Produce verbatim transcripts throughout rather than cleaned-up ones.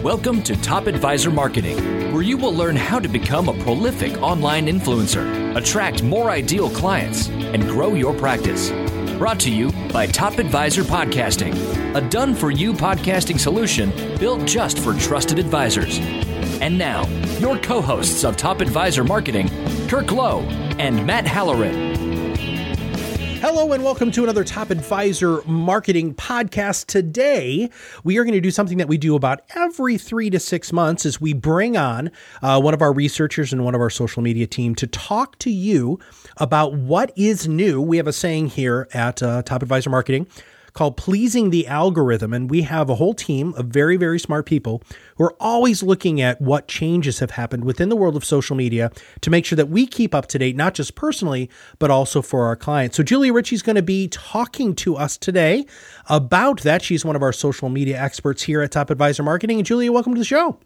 Welcome to Top Advisor Marketing, where you will learn how to become a prolific online influencer, attract more ideal clients, and grow your practice. Brought to you by Top Advisor Podcasting, a done-for-you podcasting solution built just for trusted advisors. And now, your co-hosts of Top Advisor Marketing, Kirk Lowe and Matt Halloran. Hello and welcome to another Top Advisor Marketing podcast. Today, we are going to do something that we do about every three to six months as we bring on uh, one of our researchers and one of our social media team to talk to you about what is new. We have a saying here at uh, Top Advisor Marketing called pleasing the algorithm. And we have a whole team of very, very smart people who are always looking at what changes have happened within the world of social media to make sure that we keep up to date, not just personally, but also for our clients. So Julia Ritchie is going to be talking to us today about that. She's one of our social media experts here at Top Advisor Marketing. And Julia, welcome to the show.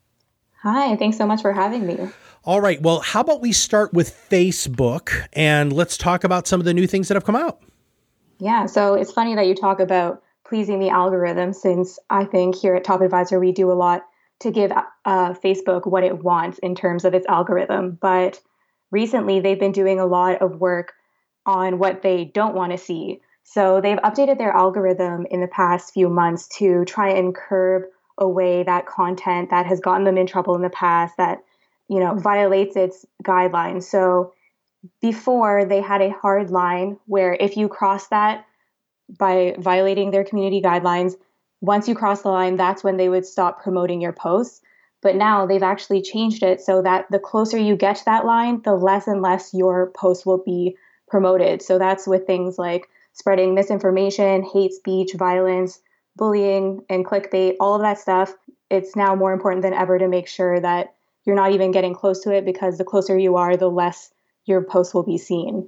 Hi, thanks so much for having me. All right. Well, how about we start with Facebook and let's talk about some of the new things that have come out. Yeah, so it's funny that you talk about pleasing the algorithm, since I think here at Top Advisor, we do a lot to give uh, Facebook what it wants in terms of its algorithm. But recently, they've been doing a lot of work on what they don't want to see. So they've updated their algorithm in the past few months to try and curb away that content that has gotten them in trouble in the past, that, you know, violates its guidelines. So before, they had a hard line where if you cross that by violating their community guidelines, once you cross the line, that's when they would stop promoting your posts. But now they've actually changed it so that the closer you get to that line, the less and less your post will be promoted. So that's with things like spreading misinformation, hate speech, violence, bullying, and clickbait, all of that stuff. It's now more important than ever to make sure that you're not even getting close to it, because the closer you are, the less your post will be seen.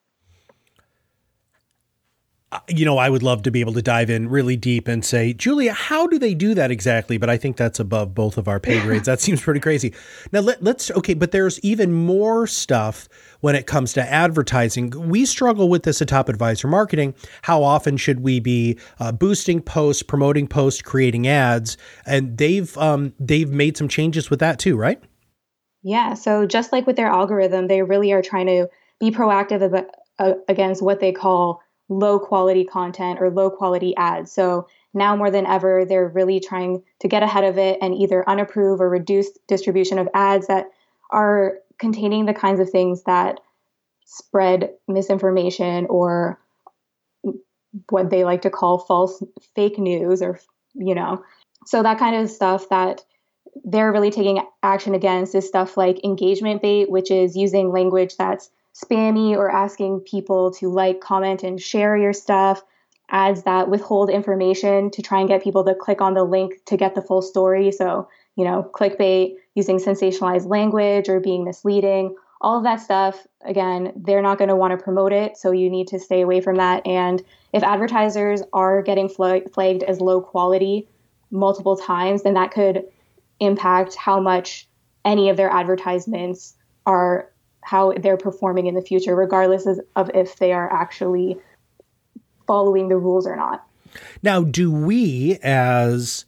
You know, I would love to be able to dive in really deep and say, Julia, how do they do that exactly? But I think that's above both of our pay grades. That seems pretty crazy. Now, let, let's, okay, but there's even more stuff when it comes to advertising. We struggle with this at Top Advisor Marketing. How often should we be uh, boosting posts, promoting posts, creating ads? And they've um, they've made some changes with that too, right? Yeah. So just like with their algorithm, they really are trying to be proactive about, uh, against what they call low quality content or low quality ads. So now more than ever, they're really trying to get ahead of it and either unapprove or reduce distribution of ads that are containing the kinds of things that spread misinformation or what they like to call false fake news, or, you know, so that kind of stuff that they're really taking action against is stuff like engagement bait, which is using language that's spammy or asking people to like, comment, and share your stuff, ads that withhold information to try and get people to click on the link to get the full story. So, you know, clickbait, using sensationalized language or being misleading, all of that stuff. Again, they're not going to want to promote it. So you need to stay away from that. And if advertisers are getting flag- flagged as low quality multiple times, then that could impact how much any of their advertisements are, how they're performing in the future, regardless of if they are actually following the rules or not. Now, do we, as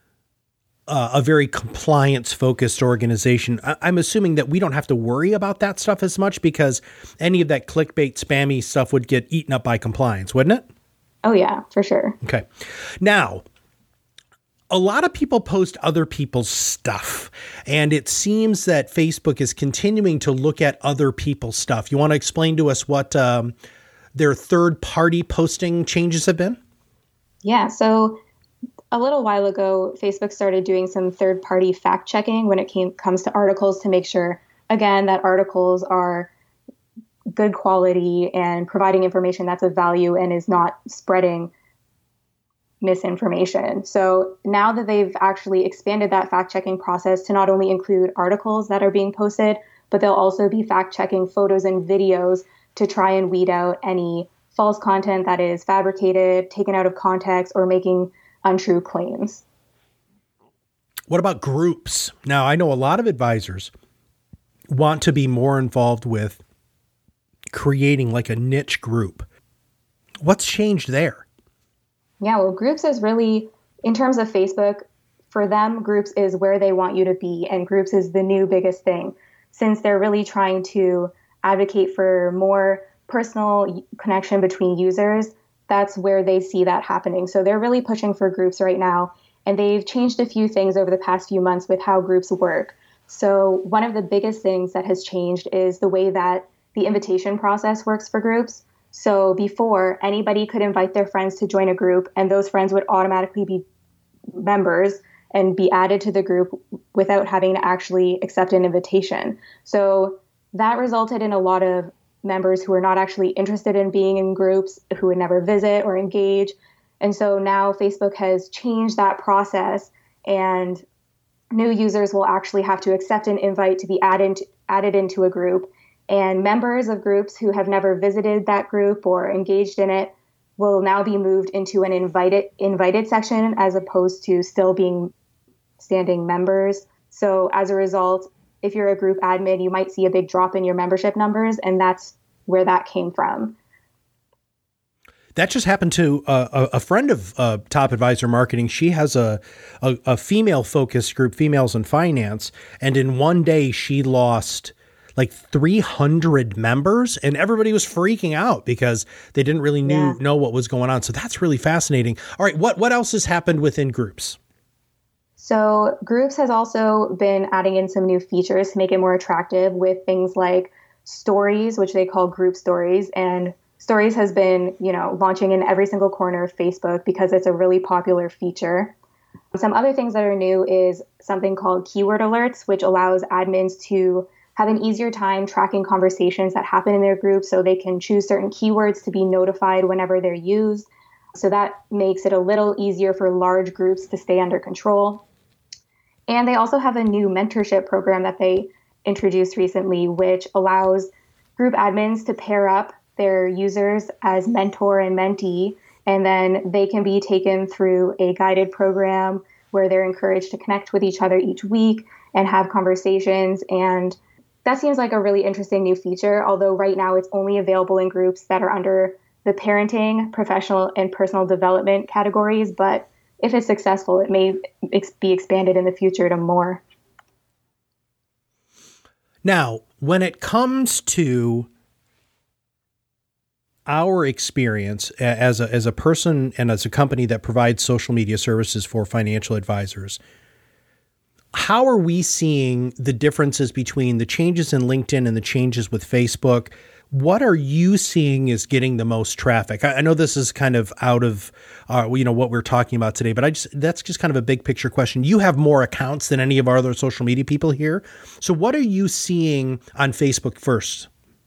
uh, a very compliance-focused organization, I- I'm assuming that we don't have to worry about that stuff as much, because any of that clickbait, spammy stuff would get eaten up by compliance, wouldn't it? Oh, yeah, for sure. Okay. Now, a lot of people post other people's stuff, and it seems that Facebook is continuing to look at other people's stuff. You want to explain to us what um, their third-party posting changes have been? Yeah, so a little while ago, Facebook started doing some third-party fact-checking when it came, comes to articles to make sure, again, that articles are good quality and providing information that's of value and is not spreading misinformation. So now that they've actually expanded that fact-checking process to not only include articles that are being posted, but they'll also be fact-checking photos and videos to try and weed out any false content that is fabricated, taken out of context, or making untrue claims. What about groups? Now, I know a lot of advisors want to be more involved with creating like a niche group. What's changed there? Yeah, well, groups is really, in terms of Facebook, for them, groups is where they want you to be, and groups is the new biggest thing, since they're really trying to advocate for more personal connection between users. That's where they see that happening. So they're really pushing for groups right now, and they've changed a few things over the past few months with how groups work. So one of the biggest things that has changed is the way that the invitation process works for groups. So before, anybody could invite their friends to join a group, and those friends would automatically be members and be added to the group without having to actually accept an invitation. So that resulted in a lot of members who are not actually interested in being in groups, who would never visit or engage. And so now Facebook has changed that process, and new users will actually have to accept an invite to be added, added into a group. And members of groups who have never visited that group or engaged in it will now be moved into an invited invited section, as opposed to still being standing members. So as a result, if you're a group admin, you might see a big drop in your membership numbers, and that's where that came from. That just happened to uh, a friend of uh, Top Advisor Marketing. She has a, a, a female focused group, Females in Finance, and in one day she lost like three hundred members, and everybody was freaking out because they didn't really knew, yeah. know what was going on. So that's really fascinating. All right, what what else has happened within groups? So Groups has also been adding in some new features to make it more attractive with things like stories, which they call group stories. And stories has been, you know, launching in every single corner of Facebook because it's a really popular feature. Some other things that are new is something called keyword alerts, which allows admins to have an easier time tracking conversations that happen in their group, so they can choose certain keywords to be notified whenever they're used. So that makes it a little easier for large groups to stay under control. And they also have a new mentorship program that they introduced recently, which allows group admins to pair up their users as mentor and mentee, and then they can be taken through a guided program where they're encouraged to connect with each other each week and have conversations. And that seems like a really interesting new feature, although right now it's only available in groups that are under the parenting, professional, and personal development categories. But if it's successful, it may ex- be expanded in the future to more. Now, when it comes to our experience as a, as a person and as a company that provides social media services for financial advisors, how are we seeing the differences between the changes in LinkedIn and the changes with Facebook? What are you seeing is getting the most traffic? I, I know this is kind of out of, uh, you know, what we're talking about today, but I just, that's just kind of a big picture question. You have more accounts than any of our other social media people here. So what are you seeing on Facebook first?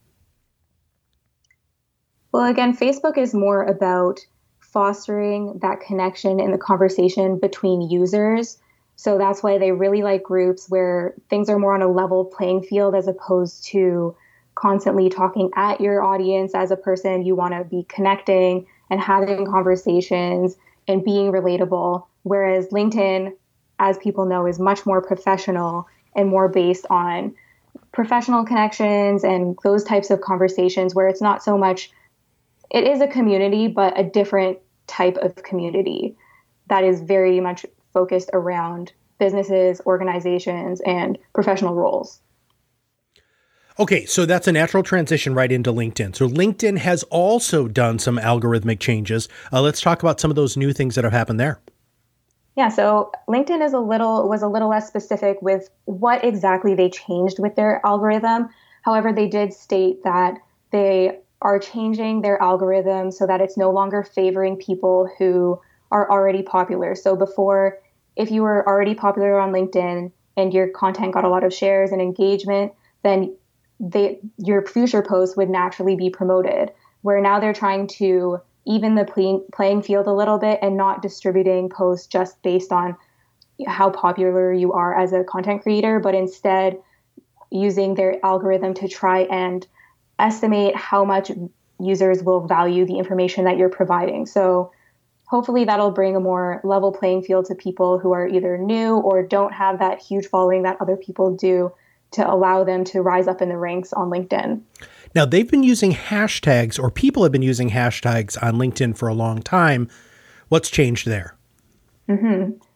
Well, again, Facebook is more about fostering that connection and the conversation between users. So that's why they really like groups where things are more on a level playing field, as opposed to constantly talking at your audience as a person. You want to be connecting and having conversations and being relatable. Whereas LinkedIn, as people know, is much more professional and more based on professional connections and those types of conversations, where it's not so much, it is a community, but a different type of community that is very much focused around businesses, organizations, and professional roles. Okay, so that's a natural transition right into LinkedIn. So LinkedIn has also done some algorithmic changes. Uh, let's talk about some of those new things that have happened there. Yeah, so LinkedIn is a little was a little less specific with what exactly they changed with their algorithm. However, they did state that they are changing their algorithm so that it's no longer favoring people who are already popular. So before, if you were already popular on LinkedIn and your content got a lot of shares and engagement, then they, your future posts would naturally be promoted. Where now they're trying to even the play, playing field a little bit and not distributing posts just based on how popular you are as a content creator, but instead using their algorithm to try and estimate how much users will value the information that you're providing. So hopefully that'll bring a more level playing field to people who are either new or don't have that huge following that other people do, to allow them to rise up in the ranks on LinkedIn. Now, they've been using hashtags, or people have been using hashtags on LinkedIn for a long time. What's changed there? Mm-hmm.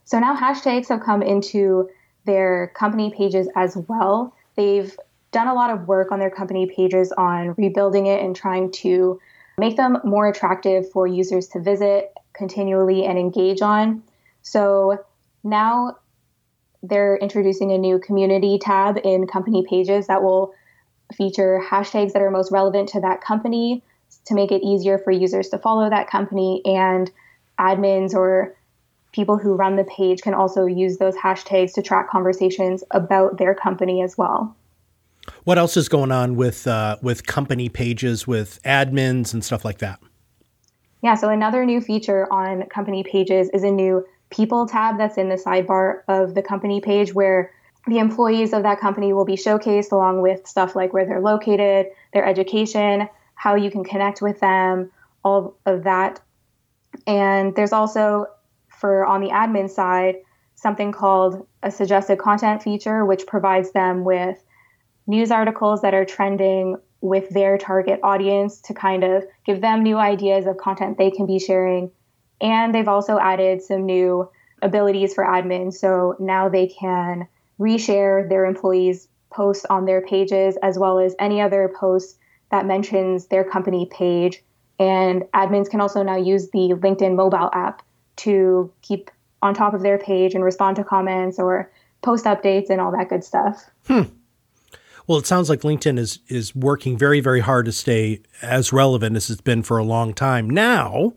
So now hashtags have come into their company pages as well. They've done a lot of work on their company pages on rebuilding it and trying to make them more attractive for users to visit continually and engage on. So now they're introducing a new community tab in company pages that will feature hashtags that are most relevant to that company to make it easier for users to follow that company, and admins or people who run the page can also use those hashtags to track conversations about their company as well. What else is going on with uh, with company pages, with admins and stuff like that? Yeah, so another new feature on company pages is a new People tab that's in the sidebar of the company page, where the employees of that company will be showcased along with stuff like where they're located, their education, how you can connect with them, all of that. And there's also, for on the admin side, something called a suggested content feature, which provides them with news articles that are trending with their target audience to kind of give them new ideas of content they can be sharing. And they've also added some new abilities for admins. So now they can reshare their employees' posts on their pages, as well as any other posts that mentions their company page. And admins can also now use the LinkedIn mobile app to keep on top of their page and respond to comments or post updates and all that good stuff. Hmm. Well, it sounds like LinkedIn is is working very, very hard to stay as relevant as it's been for a long time now.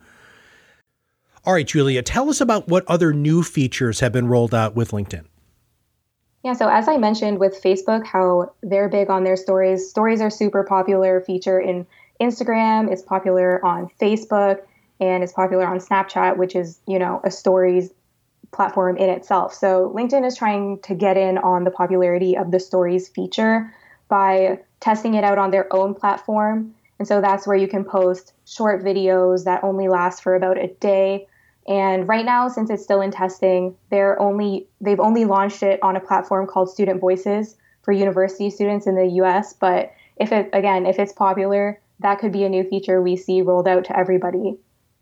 All right, Julia, tell us about what other new features have been rolled out with LinkedIn. Yeah, so as I mentioned with Facebook, how they're big on their stories. Stories are super popular feature in Instagram. It's popular on Facebook, and it's popular on Snapchat, which is, you know, a stories platform in itself. So LinkedIn is trying to get in on the popularity of the stories feature by testing it out on their own platform. And so that's where you can post short videos that only last for about a day. And right now, since it's still in testing, they're only they've only launched it on a platform called Student Voices for university students in the U S. But if it again, if it's popular, that could be a new feature we see rolled out to everybody.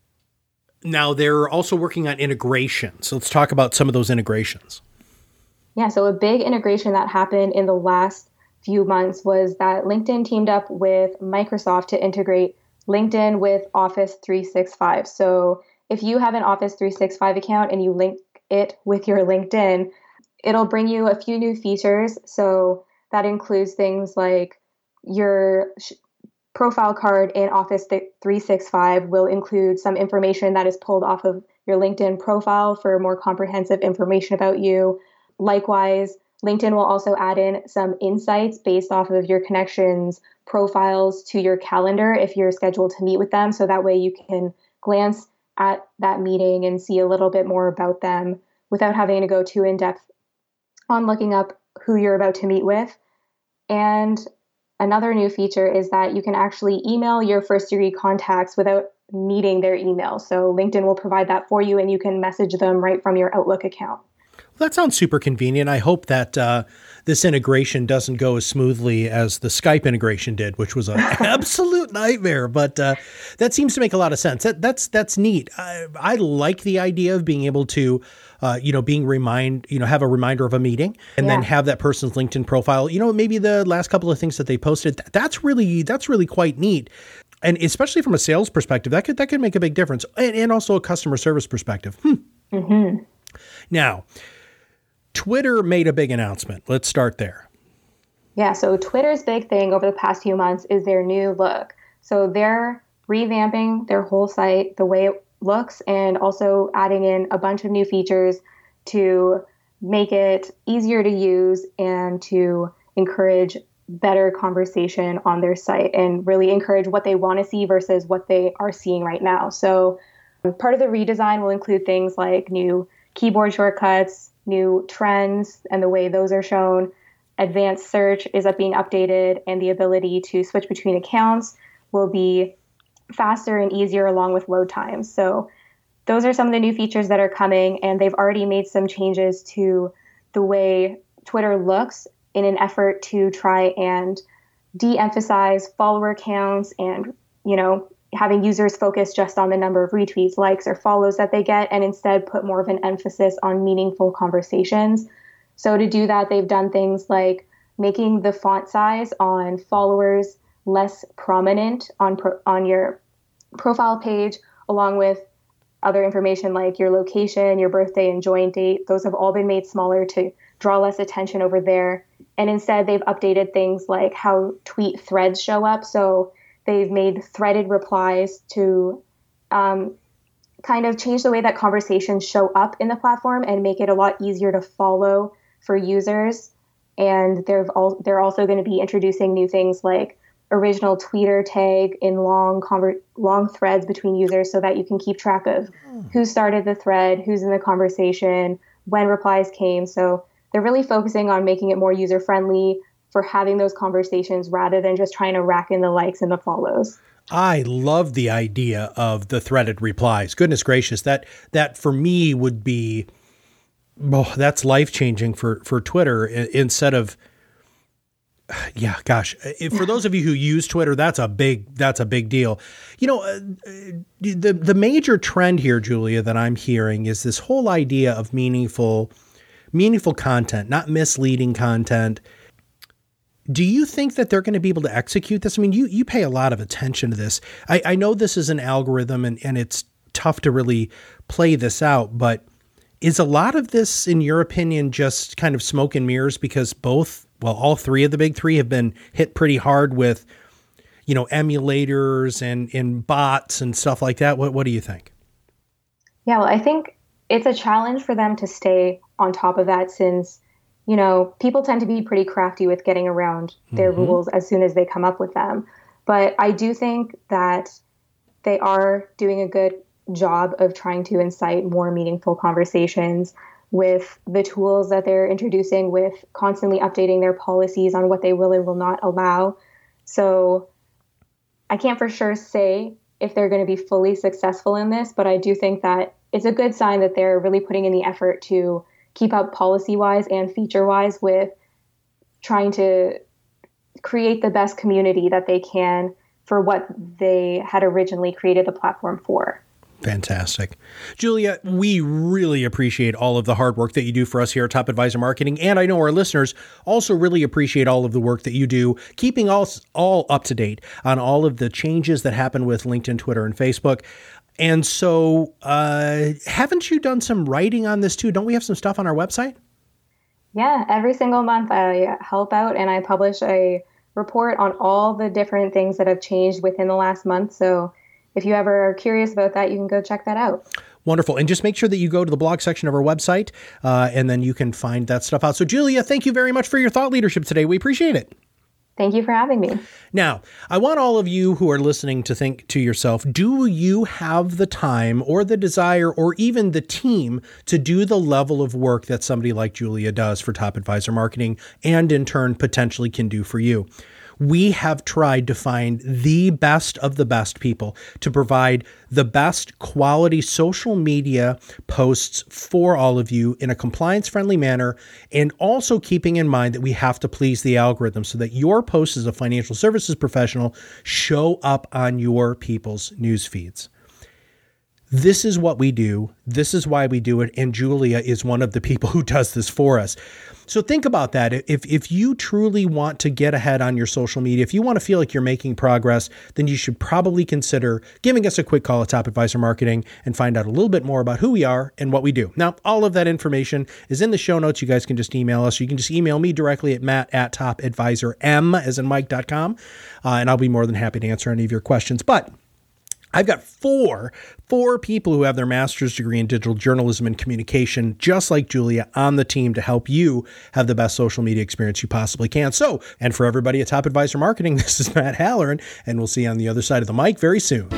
Now, they're also working on integration. So let's talk about some of those integrations. Yeah, so a big integration that happened in the last few months was that LinkedIn teamed up with Microsoft to integrate LinkedIn with Office three sixty-five. So if you have an Office three sixty-five account and you link it with your LinkedIn, it'll bring you a few new features. So that includes things like your sh- profile card in Office three sixty-five will include some information that is pulled off of your LinkedIn profile for more comprehensive information about you. Likewise, LinkedIn will also add in some insights based off of your connections' profiles to your calendar if you're scheduled to meet with them. So that way you can glance at that meeting and see a little bit more about them without having to go too in depth on looking up who you're about to meet with. And another new feature is that you can actually email your first degree contacts without needing their email. So LinkedIn will provide that for you and you can message them right from your Outlook account. Well, that sounds super convenient. I hope that uh, this integration doesn't go as smoothly as the Skype integration did, which was an absolute nightmare. But uh, that seems to make a lot of sense. That, that's that's neat. I, I like the idea of being able to, uh, you know, being remind, you know, have a reminder of a meeting and yeah. then have that person's LinkedIn profile. You know, maybe the last couple of things that they posted. That's really that's really quite neat. And especially from a sales perspective, that could that could make a big difference, and, and also a customer service perspective. Hmm. Mm-hmm. Now, Twitter made a big announcement. Let's start there. Yeah, so Twitter's big thing over the past few months is their new look. So they're revamping their whole site, the way it looks, and also adding in a bunch of new features to make it easier to use and to encourage better conversation on their site and really encourage what they want to see versus what they are seeing right now. So part of the redesign will include things like new keyboard shortcuts, new trends and the way those are shown. Advanced search is up being updated, and the ability to switch between accounts will be faster and easier along with load times. So those are some of the new features that are coming, and they've already made some changes to the way Twitter looks in an effort to try and de-emphasize follower counts and, you know, having users focus just on the number of retweets, likes, or follows that they get, and instead put more of an emphasis on meaningful conversations. So to do that, they've done things like making the font size on followers less prominent on pro- on your profile page, along with other information like your location, your birthday, and join date. Those have all been made smaller to draw less attention over there. And instead, they've updated things like how tweet threads show up. So they've made threaded replies to um, kind of change the way that conversations show up in the platform and make it a lot easier to follow for users. And they're all, they're also going to be introducing new things like original tweeter tag in long conver- long threads between users so that you can keep track of who started the thread, who's in the conversation, when replies came. So they're really focusing on making it more user-friendly for having those conversations rather than just trying to rack in the likes and the follows. I love the idea of the threaded replies. Goodness gracious, that that for me would be, oh, that's life-changing for, for Twitter instead of, yeah, gosh, if, for those of you who use Twitter, that's a big, that's a big deal. You know, uh, the, the major trend here, Julia, that I'm hearing is this whole idea of meaningful, meaningful content, not misleading content. Do you think that they're going to be able to execute this? I mean, you, you pay a lot of attention to this. I, I know this is an algorithm and, and it's tough to really play this out, but is a lot of this, in your opinion, just kind of smoke and mirrors because both, well, all three of the big three have been hit pretty hard with, you know, emulators and, and bots and stuff like that? What, what do you think? Yeah, well, I think it's a challenge for them to stay on top of that since, you know, people tend to be pretty crafty with getting around their mm-hmm. rules as soon as they come up with them. But I do think that they are doing a good job of trying to incite more meaningful conversations with the tools that they're introducing, with constantly updating their policies on what they will and will not allow. So I can't for sure say if they're going to be fully successful in this, but I do think that it's a good sign that they're really putting in the effort to keep up policy-wise and feature-wise with trying to create the best community that they can for what they had originally created the platform for. Fantastic. Julia, we really appreciate all of the hard work that you do for us here at Top Advisor Marketing. And I know our listeners also really appreciate all of the work that you do, keeping us all up to date on all of the changes that happen with LinkedIn, Twitter, and Facebook. And so uh, haven't you done some writing on this too? Don't we have some stuff on our website? Yeah, every single month I help out and I publish a report on all the different things that have changed within the last month. So if you ever are curious about that, you can go check that out. Wonderful. And just make sure that you go to the blog section of our website, uh, and then you can find that stuff out. So, Julia, thank you very much for your thought leadership today. We appreciate it. Thank you for having me. Now, I want all of you who are listening to think to yourself, do you have the time or the desire or even the team to do the level of work that somebody like Julia does for Top Advisor Marketing and in turn potentially can do for you? We have tried to find the best of the best people to provide the best quality social media posts for all of you in a compliance-friendly manner, and also keeping in mind that we have to please the algorithm so that your posts as a financial services professional show up on your people's news feeds. This is what we do. This is why we do it. And Julia is one of the people who does this for us. So think about that. If if you truly want to get ahead on your social media, if you want to feel like you're making progress, then you should probably consider giving us a quick call at Top Advisor Marketing and find out a little bit more about who we are and what we do. Now, all of that information is in the show notes. You guys can just email us. You can just email me directly at matt at topadvisorm, as in Mike dot com, uh, and I'll be more than happy to answer any of your questions. But I've got four, four people who have their master's degree in digital journalism and communication, just like Julia, on the team to help you have the best social media experience you possibly can. So, and for everybody at Top Advisor Marketing, this is Matt Halloran, and we'll see you on the other side of the mic very soon.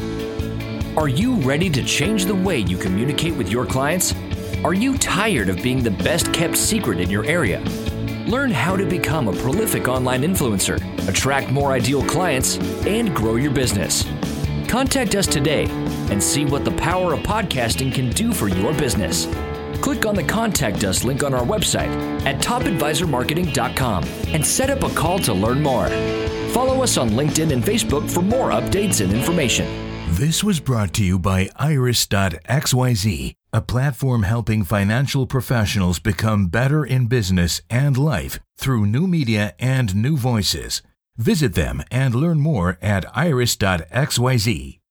Are you ready to change the way you communicate with your clients? Are you tired of being the best kept secret in your area? Learn how to become a prolific online influencer, attract more ideal clients, and grow your business. Contact us today and see what the power of podcasting can do for your business. Click on the Contact Us link on our website at top advisor marketing dot com and set up a call to learn more. Follow us on LinkedIn and Facebook for more updates and information. This was brought to you by Iris dot X Y Z, a platform helping financial professionals become better in business and life through new media and new voices. Visit them and learn more at Iris dot X Y Z.